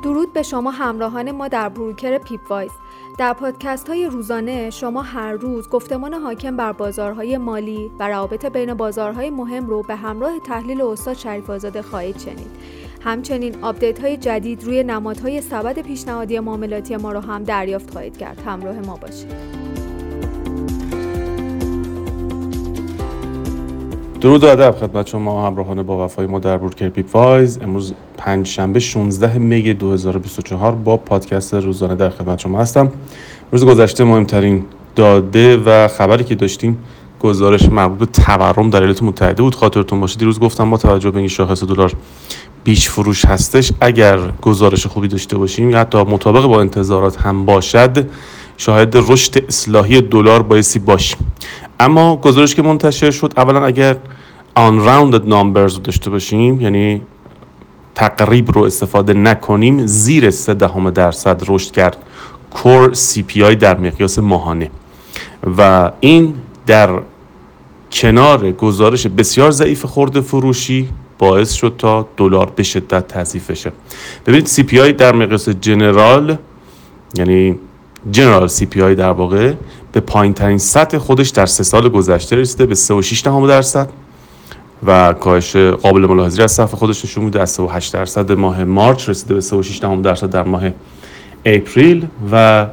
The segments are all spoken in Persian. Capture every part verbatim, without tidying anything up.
درود به شما همراهان ما در بروکر پیپ وایز. در پادکست های روزانه شما هر روز گفتمان حاکم بر بازارهای مالی و روابط بین بازارهای مهم رو به همراه تحلیل استاد شریف آزاده خواهید شنید. همچنین آپدیت های جدید روی نمادهای سبد پیشنهادی معاملاتی ما رو هم دریافت خواهید کرد. همراه ما باشید. درود و ادب خدمت شما همراهان با وفای ما در بروکر پیپ وایز. امروز پنج شنبه شانزده می دو هزار و بیست و چهار با پادکست روزانه در خدمت شما هستم. روز گذشته مهمترین داده و خبری که داشتیم گزارش مربوط به تورم در ایالات متحده بود. خاطرتون باشه دیروز گفتم با توجه به این شاخص دلار بیش فروش هستش، اگر گزارش خوبی داشته باشیم یا حتی مطابق با انتظارات هم باشد، شاهد رشد اصلاحی دلار بایستی باشیم. اما گزارش که منتشر شد، اولا اگر unrounded numbers رو داشته باشیم، یعنی تقریب رو استفاده نکنیم، زیر سه دهم درصد رشد کرد کور سی پی آی در مقیاس ماهانه و این در کنار گزارش بسیار ضعیف خرد فروشی باعث شد تا دلار به شدت تضعیف بشه. ببینید سی پی آی در مقیاس جنرال، یعنی جنرال سی پی آی در واقع به پایین ترین سطح خودش در سه سال گذشته رسیده به سه و شش دهم درصد و کاهش قابل ملاحظه‌ای از صرف خودش نشون میده. از سه و هشت درصد ماه مارچ رسیده به سه و شش دهم درصد در ماه اپریل و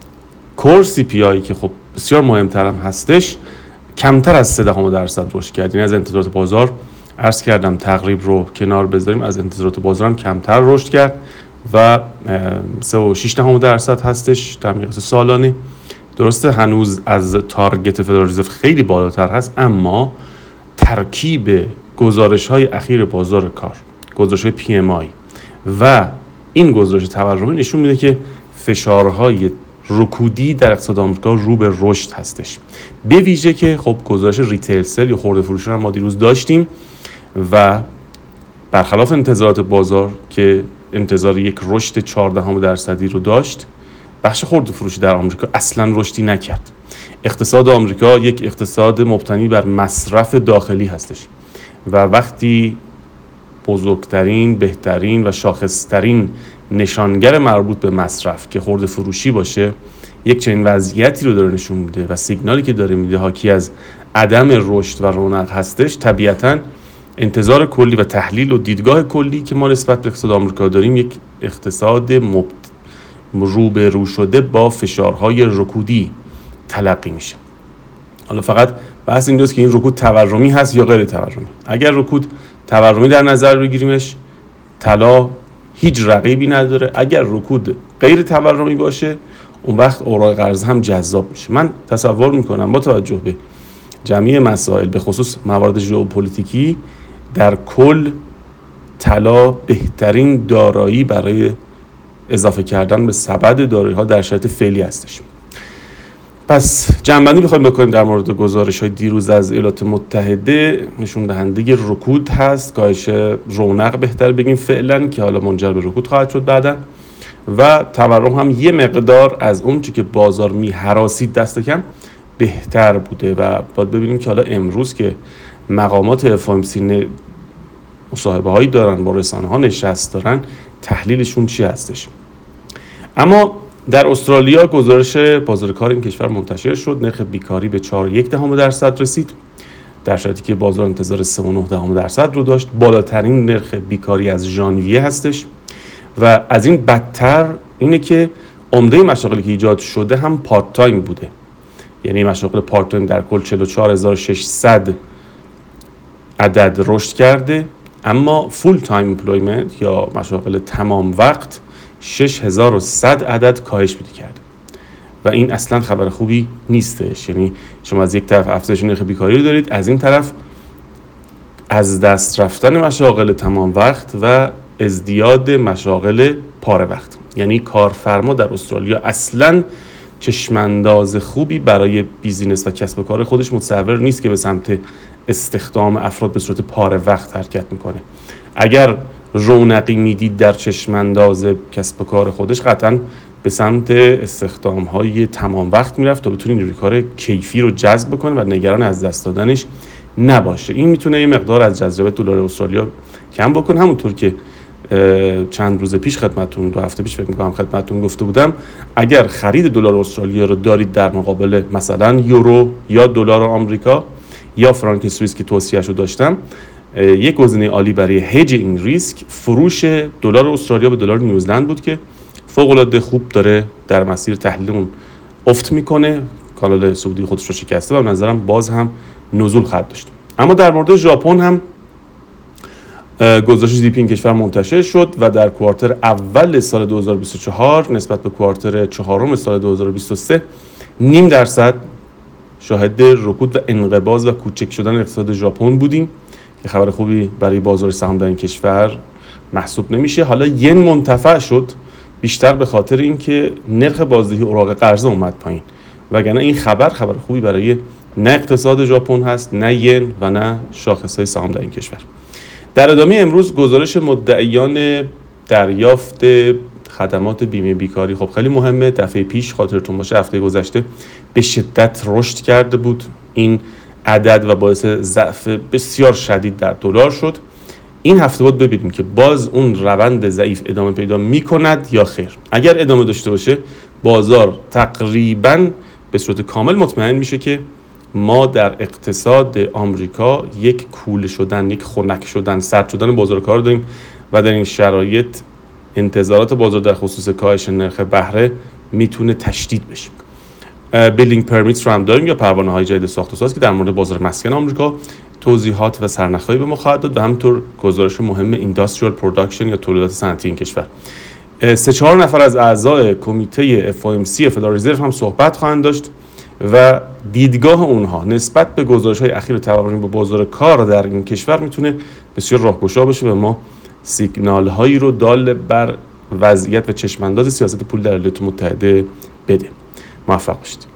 کور سی پی آی که خب بسیار مهمتر هم هستش کمتر از سه دهم درصد رشد کرد. یعنی از انتظارات بازار، عرض کردم تقریب رو کنار بذاریم، از انتظارات بازار هم کمتر رشد کرد و سه و شش دهم درصد هستش در مقیاس سالانه. درسته هنوز از تارگت فدرال رزرو خیلی بالاتر هست، اما ترکیب گزارش‌های اخیر بازار کار، گزارش‌های پی ام آی و این گزارش تورمی نشون میده که فشارهای رکودی در اقتصاد آمریکا رو به رشد هستش. به ویژه که خب گزارش ریتیل سل یا خرده فروشی رو ما دیروز داشتیم و برخلاف انتظارات بازار که انتظار یک رشد چهارده درصدی رو داشت، بخش خرده فروشی در آمریکا اصلا رشدی نکرد. اقتصاد آمریکا یک اقتصاد مبتنی بر مصرف داخلی هستش و وقتی بزرگترین، بهترین و شاخصترین نشانگر مربوط به مصرف که خرده فروشی باشه، یک چنین وضعیتی رو داره نشون میده و سیگنالی که داره میده حاکی از عدم رشد و رونق هستش، طبیعتاً انتظار کلی و تحلیل و دیدگاه کلی که ما نسبت به اقتصاد آمریکا داریم یک اقتصاد مبت... روبرو شده با فشارهای رکودی تلقی میشه. حالا فقط بحث این دوست که این رکود تورمی هست یا غیر تورمی. اگر رکود تورمی در نظر بگیریمش، طلا هیچ رقیبی نداره. اگر رکود غیر تورمی باشه، اون وقت اوراق قرضه هم جذاب میشه. من تصور میکنم با توجه به جمعی مسائل به خصوص موارد ژئوپلیتیکی، در کل طلا بهترین دارایی برای اضافه کردن به سبد دارایی‌ها در شرایط فعلی هستش. پس جنبندی بخوایم بکنیم در مورد گزارش‌های دیروز از ایالات متحده، نشون دهنده رکود هست، کاهش رونق بهتر بگیم فعلا که حالا منجر به رکود خواهد شد بعداً، و تورم هم یه مقدار از اون چیزی که بازار می‌هراسید دست کم بهتر بوده و باید ببینیم که حالا امروز که مقامات اف او ام سی مصاحبه هایی دارن با رسانه ها نشست دارن، تحلیلشون چی هستش. اما در استرالیا گزارش بازار کار این کشور منتشر شد. نرخ بیکاری به چهار و یک دهم درصد رسید در شرایطی که بازار انتظار سه و نه دهم درصد رو داشت. بالاترین نرخ بیکاری از ژانویه هستش و از این بدتر اینه که عمده مشاغلی که ایجاد شده هم پارت تایم بوده. یعنی مشاغل پارت تایم در کل چهل و چهار هزار و ششصد عدد رشد کرده، اما فول تایم ایمپلویمنت یا مشاغل تمام وقت شش هزار و صد عدد کاهش پیدا کرده و این اصلا خبر خوبی نیستش. یعنی شما از یک طرف افزایش نرخ بیکاری رو دارید، از این طرف از دست رفتن مشاغل تمام وقت و ازدیاد مشاغل پاره وقت. یعنی کارفرما در استرالیا اصلا چشمانداز خوبی برای بیزینس و کسب و کار خودش متصور نیست که به سمت استخدام افراد به صورت پاره وقت حرکت میکنه. اگر رونقی میدید در چشمانداز کسب و کار خودش، قطعاً به سمت استخدام‌های تمام وقت میرفت تا بتونه نیروی کار کیفی رو جذب بکنه و نگران از دست دادنش نباشه. این میتونه یه مقدار از جذابیت دلار استرالیا کم بکنه، همونطور که چند روز پیش خدمتتون دو هفته پیش فکر می‌کنم خدمتتون گفته بودم، اگر خرید دلار استرالیا رو دارید در مقابل مثلا یورو یا دلار آمریکا یا فرانک سوئیس که توصیه‌اش رو داشتم، یک گزینه عالی برای هج این ریسک فروش دلار استرالیا به دلار نیوزلند بود که فوق‌العاده خوب داره در مسیر تحلیلمون افت میکنه. کانال سعودی خودش رو شکسته و به نظرم باز هم نزول خواهد داشت. اما در مورد ژاپن هم گزارش جی دی پی این کشور منتشر شد و در کوارتر اول سال دو هزار و بیست و چهار نسبت به کوارتر چهارم سال دو هزار و بیست و سه نیم درصد شاهد رکود و انقباض و کوچک شدن اقتصاد ژاپن بودیم که خبر خوبی برای بازار سهام در این کشور محسوب نمیشه. حالا ین منتفع شد بیشتر به خاطر اینکه نرخ بازدهی اوراق قرضه اومد پایین، وگرنه این خبر خبر خوبی برای نه اقتصاد ژاپن هست، نه ین و نه شاخص‌های سهام در این کشور. در ادامه امروز گزارش مدعیان دریافت خدمات بیمه بیکاری خب خیلی مهمه. دفعه پیش خاطرتون باشه هفته گذشته به شدت رشد کرده بود این عدد و باعث ضعف بسیار شدید در دلار شد. این هفته بود ببینیم که باز اون روند ضعیف ادامه پیدا میکند یا خیر. اگر ادامه داشته باشه بازار تقریباً به صورت کامل مطمئن میشه که ما در اقتصاد آمریکا یک کوله شدن، یک خنک شدن، سرد شدن بازار کار داریم و در این شرایط انتظارات بازار در خصوص کاهش نرخ بهره میتونه تشدید بشه. بیلدینگ پرمیتس رو هم داریم یا پروانه های جدید ساخت و ساز که در مورد بازار مسکن آمریکا توضیحات و سرنخ‌هایی به ما خواهد داد و همینطور گزارش مهم اینداستریال پروداکشن یا تولیدات صنعتی این کشور. سه چهار نفر از اعضای کمیته اف او ام سی فدرال رزرو هم صحبت خواهند داشت و دیدگاه اونها نسبت به گزارش‌های اخیر تورمی با بازار کار در این کشور میتونه بسیار راهگشا بشه و ما سیگنال‌هایی رو دال بر وضعیت و چشم‌انداز سیاست پول در ایالات متحده بده. موفق باشید.